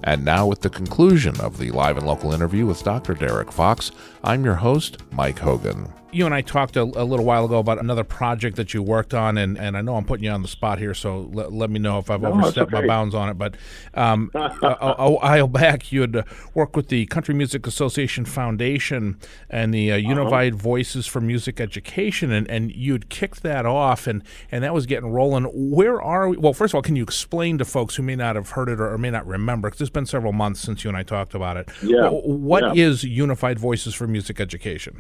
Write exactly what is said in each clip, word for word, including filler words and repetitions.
And now with the conclusion of the live and local interview with Doctor Derek Fox, I'm your host, Mike Hogan. You and I talked a, a little while ago about another project that you worked on, and, and I know I'm putting you on the spot here, so let, let me know if I've no, overstepped okay. my bounds on it. But um, a, a, a while back, you had uh, worked with the Country Music Association Foundation and the uh, Unified uh-huh. Voices for Music Education, and, and you'd kicked that off, and, and that was getting rolling. Where are we? Well, first of all, can you explain to folks who may not have heard it or, or may not remember, because it's been several months since you and I talked about it. Yeah. What yeah. is Unified Voices for Music Education?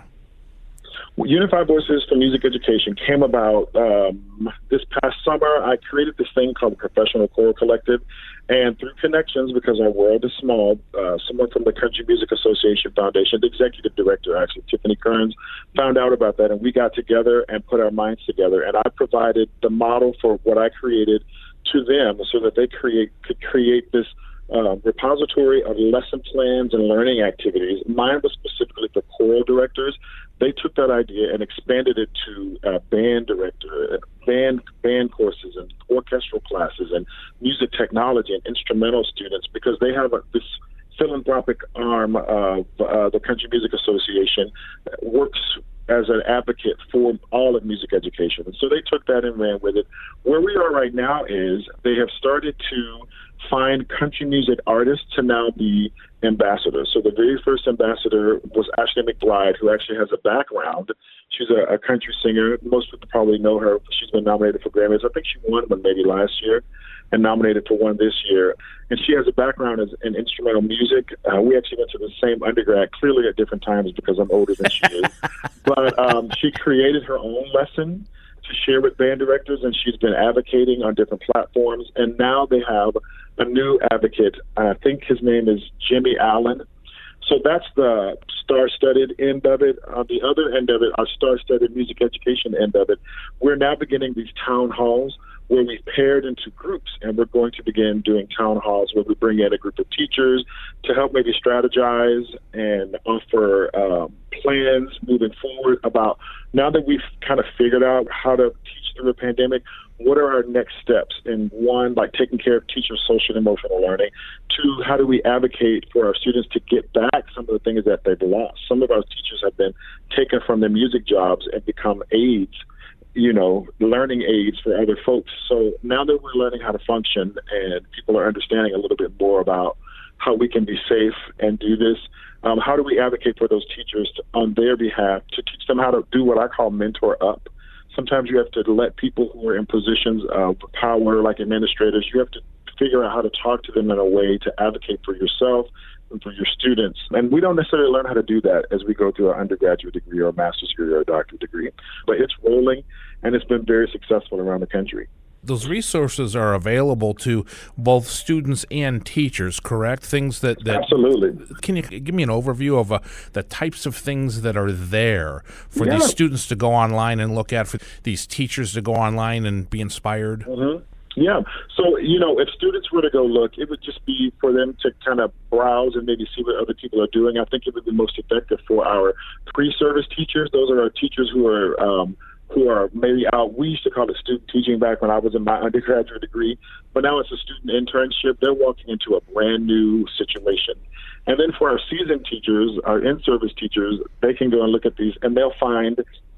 Unified Voices for Music Education came about um, this past summer. I created this thing called the Professional Choral Collective, and through connections, because our world is small, uh, someone from the Country Music Association Foundation, the executive director, actually, Tiffany Kearns, found out about that, and we got together and put our minds together, and I provided the model for what I created to them so that they create could create this Uh, repository of lesson plans and learning activities. Mine was specifically for choral directors. They took that idea and expanded it to uh, band director and band band courses and orchestral classes and music technology and instrumental students, because they have a, this philanthropic arm of uh, the Country Music Association that works as an advocate for all of music education. And so they took that and ran with it. Where we are right now is they have started to find country music artists to now be ambassadors. So the very first ambassador was Ashley McBryde, who actually has a background. She's a, a country singer. Most people probably know her. She's been nominated for Grammys. I think she won one maybe last year and nominated for one this year. And she has a background as in instrumental music. Uh, we actually went to the same undergrad, clearly at different times because I'm older than she is. But um, she created her own lesson to share with band directors, and she's been advocating on different platforms. And now they have a new advocate. I think his name is Jimmy Allen. So that's the star-studded end of it. On the other end of it, our star-studded music education end of it, we're now beginning these town halls where we've paired into groups, and we're going to begin doing town halls where we bring in a group of teachers to help maybe strategize and offer um, plans moving forward about, now that we've kind of figured out how to teach through a pandemic, what are our next steps? In one, like taking care of teacher social and emotional learning. Two, how do we advocate for our students to get back some of the things that they've lost? Some of our teachers have been taken from their music jobs and become aides, you know, learning aids for other folks. So now that we're learning how to function and people are understanding a little bit more about how we can be safe and do this, um, how do we advocate for those teachers to, on their behalf, to teach them how to do what I call mentor up? Sometimes you have to let people who are in positions of power, like administrators, you have to figure out how to talk to them in a way to advocate for yourself and for your students. And we don't necessarily learn how to do that as we go through our undergraduate degree or a master's degree or a doctorate degree. But it's rolling, and it's been very successful around the country. Those resources are available to both students and teachers, correct? Things that, that Absolutely. Can you give me an overview of uh, the types of things that are there for yeah. these students to go online and look at, for these teachers to go online and be inspired? Mm-hmm. Yeah. So, you know, if students were to go look, it would just be for them to kind of browse and maybe see what other people are doing. I think it would be most effective for our pre-service teachers. Those are our teachers who are um, who are maybe out. We used to call it student teaching back when I was in my undergraduate degree, but now it's a student internship. They're walking into a brand new situation. And then for our seasoned teachers, our in-service teachers, they can go and look at these, and they'll find,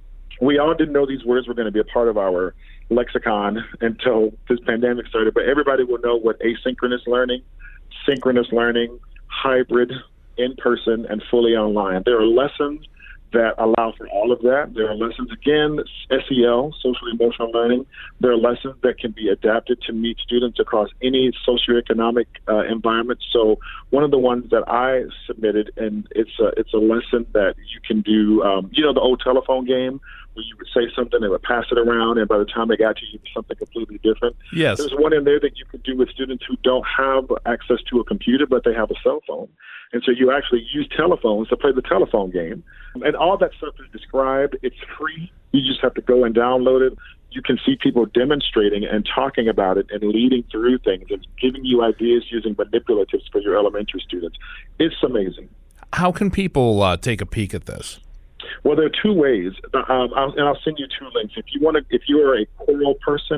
we all didn't know these words were going to be a part of our lexicon until this pandemic started, but everybody will know what asynchronous learning, synchronous learning, hybrid, in-person, and fully online. There are lessons that allow for all of that. There are lessons, again, S E L, social emotional learning. There are lessons that can be adapted to meet students across any socioeconomic uh, environment. So one of the ones that I submitted, and it's a, it's a lesson that you can do, um, you know, the old telephone game where you would say something, they would pass it around, and by the time they got to you, it was something completely different. Yes. There's one in there that you could do with students who don't have access to a computer, but they have a cell phone. And so you actually use telephones to play the telephone game. And all that stuff is described. It's free. You just have to go and download it. You can see people demonstrating and talking about it and leading through things and giving you ideas using manipulatives for your elementary students. It's amazing. How can people uh, take a peek at this? Well, there are two ways, um, I'll, and I'll send you two links. If you want to, if you are a choral person,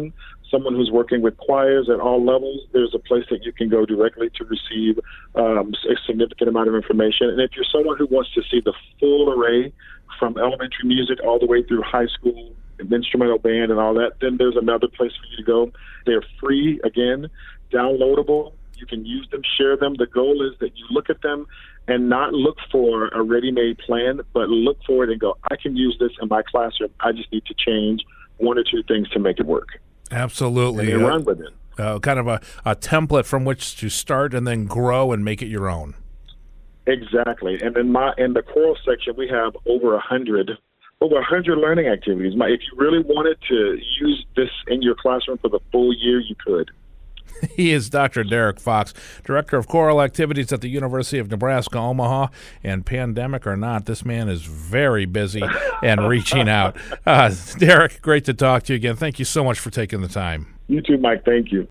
someone who's working with choirs at all levels, there's a place that you can go directly to receive um, a significant amount of information. And if you're someone who wants to see the full array from elementary music all the way through high school, instrumental band and all that, then there's another place for you to go. They're free, again, downloadable. You can use them, share them. The goal is that you look at them and not look for a ready-made plan, but look for it and go, I can use this in my classroom. I just need to change one or two things to make it work. Absolutely. And uh, run with it. Uh, kind of a, a template from which to start and then grow and make it your own. Exactly. And in my in the choral section, we have over a hundred over a hundred learning activities. My, if you really wanted to use this in your classroom for the full year, you could. He is Doctor Derek Fox, Director of Choral Activities at the University of Nebraska, Omaha. And pandemic or not, this man is very busy and reaching out. Uh, Derek, great to talk to you again. Thank you so much for taking the time. You too, Mike. Thank you.